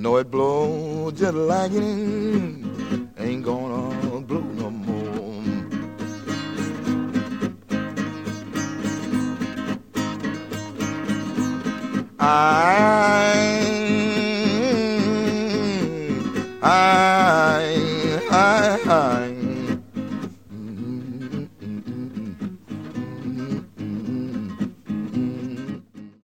know it blow just like it ain't gonna blow no more. I